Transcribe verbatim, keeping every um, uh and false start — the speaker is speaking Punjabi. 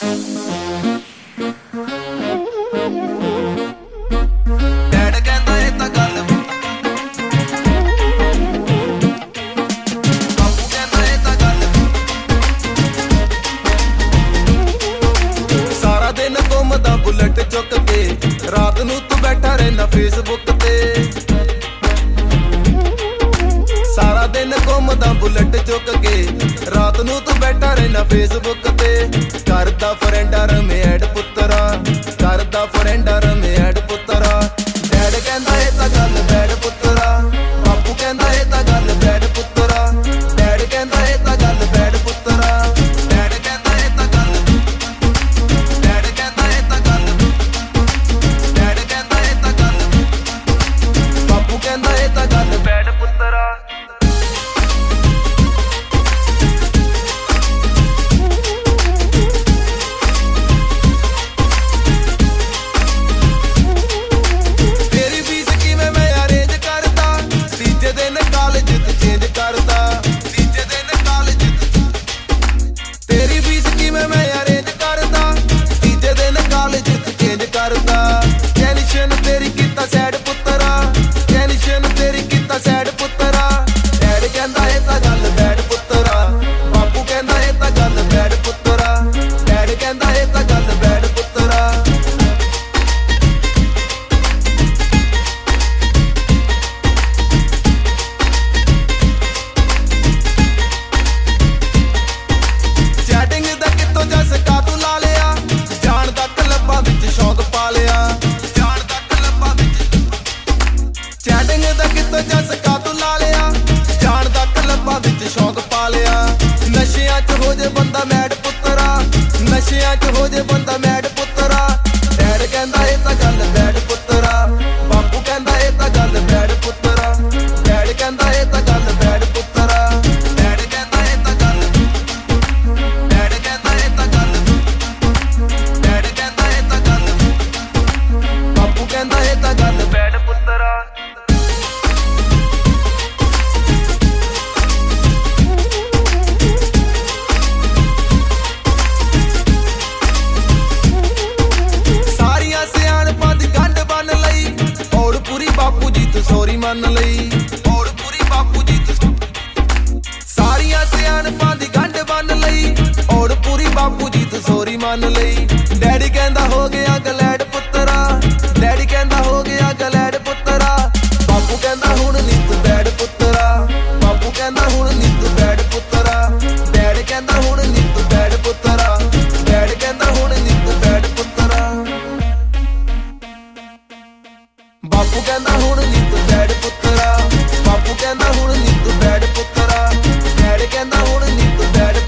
ਡੈਡ ਕਹਿੰਦਾ ਇਹ ਤਾਂ ਗੱਲ, ਬਾਪੂ ਕਹਿੰਦਾ ਇਹ ਤਾਂ ਗੱਲ। ਸਾਰਾ ਦਿਨ ਘੁੰਮਦਾ ਬੁਲਟ ਚੁੱਕ ਕੇ, ਰਾਤ ਨੂੰ ਤੂੰ ਬੈਠਾ ਰਹਿਣਾ ਫੇਸਬੁੱਕ ਤੇ। ਸਾਰਾ ਦਿਨ ਘੁੰਮਦਾ ਬੁਲਟ ਚੁੱਕ ਕੇ, ਰਾਤ ਨੂੰ ਤੂੰ ਬੈਠਾ ਰਹਿਣਾ ਫੇਸਬੁੱਕ ਤੇ। ਕਰਦਾ ਫਰੈਂਡਾਂ ਰਮੇ ਐਡ ਪੁੱਤਰਾ, ਕਰਦਾ ਫਰੈਂਡਾਂ ਰਮੇ ਐਡ ਪੁੱਤਰਾ। ਡੈਡ ਕਹਿੰਦਾ ਇਹ ਤਾਂ ਗੱਲ ਬੈਡ ਪੁੱਤਰਾ, ਬਾਪੂ ਕਹਿੰਦਾ ਇਹ ਤਾਂ ਗੱਲ ਬੈਡ ਪੁੱਤਰਾ। ਡੈਡ ਕਹਿੰਦਾ ਇਹ ਤਾਂ ਗੱਲ ਬੈਡ ਪੁੱਤਰਾ, ਡੈਡ ਕਹਿੰਦਾ ਇਹ ਤਾਂ ਗੱਲ, ਡੈਡ ਕਹਿੰਦਾ ਇਹ ਤਾਂ ਗੱਲ, ਡੈਡ ਕਹਿੰਦਾ ਇਹ ਤਾਂ ਗੱਲ, ਬਾਪੂ ਕਹਿੰਦਾ ਇਹ ਤਾਂ ਗੱਲ ਬੈਡ ਪੁੱਤਰਾ। ਚੇਂਜ ਕਰਦਾ ਤੀਜੇ ਦਿਨ ਕਾਲਜ, ਤੇਰੀ ਫੀਸ ਕਿਵੇਂ ਮੈਂ ਅਰੇਂਜ ਕਰਦਾ, ਤੀਜੇ ਦਿਨ ਕਾਲਜ ਚੇਂਜ ਕਰਦਾ। ਟੈਨਸ਼ਨ ਤੇਰੀ ਕੀਤਾ ਸੈਡ ਪੁੱਤਰਾ, ਟੈਨਸ਼ਨ ਤੇਰੀ ਕੀਤਾ ਸੈਡ ਪੁੱਤਰਾ। ਡੈਡ ਕਹਿੰਦਾ ਇਹ ਤਾਂ ਗੱਲ ਬੈਡ ਪੁੱਤਰਾ, ਬਾਪੂ ਕਹਿੰਦਾ ਇਹ ਤਾਂ ਗੱਲ ਬੈਡ ਪੁੱਤਰਾ। ਡੈਡ ਕਹਿੰਦਾ ਇਹ ਤਾਂ ਗੱਲ ਬੈਡ ਪੁੱਤਰਾ। ਚੈਟਿੰਗ ਦਾ ਕਿਤੋਂ ਜਸਕਾ ਤੂੰ ਲਾ ਲਿਆ, ਜਾਣ ਦਾ ਕਲੱਬਾਂ ਵਿੱਚ ਸ਼ੌਕ ਪਾ ਲਿਆ। ਨਸ਼ਿਆਂ 'ਚ ਹੋ ਜੇ ਬੰਦਾ ਮੈਡ ਪੁੱਤਰਾ, ਨਸ਼ਿਆਂ 'ਚ ਹੋ ਜੇ ਬੰਦਾ ਮੈਡ ਪੁੱਤਰਾ। ਡੈਡ ਕਹਿੰਦਾ ਇਹ ਤਾਂ ਗੱਲ ਬੈਡ ਪੁੱਤਰਾ, ਬਾਪੂ ਕਹਿੰਦਾ ਇਹ ਤਾਂ ਗੱਲ ਬੈਡ ਪੁੱਤਰਾ। ਡੈਡ ਕਹਿੰਦਾ ਇਹ ਤਾਂ ਗੱਲ ਬੈਡ ਪੁੱਤਰਾ, ਡੈਡ ਕਹਿੰਦਾ ਇਹ ਤਾਂ ਗੱਲ, ਡੈਡ ਕਹਿੰਦਾ ਇਹ ਤਾਂ ਗੱਲ, ਡੈਡ ਕਹਿੰਦਾ ਇਹ ਤਾਂ ਗੱਲ, ਬਾਪੂ ਕਹਿੰਦਾ ਇਹ ਤਾਂ ਗੱਲ ਬੈਡ ਪੁੱਤਰਾ। ਬਾਪੂ ਜੀ ਤੂੰ ਸੋਰੀ ਮੰਨ ਲਈ, ਔੜ ਪੂਰੀ ਬਾਪੂ ਜੀ ਤੂੰ, ਸਾਰੀਆਂ ਸਿਆਣਪਾਂ ਦੀ ਗੰਢ ਬੰਨ ਲਈ। ਔੜ ਪੂਰੀ ਬਾਪੂ ਜੀ ਤੂੰ ਸੋਰੀ ਮੰਨ ਲਈ। ਡੈਡੀ ਕਹਿੰਦਾ ਹੋ ਗਿਆ ਗਲੈਡ ਪੁੱਤਰਾ, ਡੈਡੀ ਕਹਿੰਦਾ ਹੋ ਗਿਆ ਗਲੈਡ ਪੁੱਤਰਾ। ਬਾਪੂ ਕਹਿੰਦਾ ਹੁਣ ਨੀ ਤੂੰ ਬੈਡ ਪੁੱਤਰਾ, ਬਾਪੂ ਕਹਿੰਦਾ ਹੁਣ ਨੀ ਤੂੰ ਬੈਡ ਪੁੱਤਰਾ। ਡੈਡ ਕਹਿੰਦਾ ਹੁਣ ਨੀ ਤੂੰ ਬੈਡ ਪੁੱਤਰਾ, ਡੈਡ ਕਹਿੰਦਾ ਹੁਣ ਨੀ ਤੂੰ ਬੈਡ ਪੁੱਤਰਾ। ਬਾਪੂ ਕਹਿੰਦਾ ਹੁਣ ਨੀ ਤੂੰ ਬੈਡ ਪੁੱਤਰਾ, ਬਾਪੂ ਕਹਿੰਦਾ ਹੁਣ ਨੀ ਤੂੰ ਬੈਡ ਪੁੱਤਰਾ। ਡੈਡ ਕਹਿੰਦਾ ਹੁਣ ਨੀ ਤੂੰ ਬੈਡ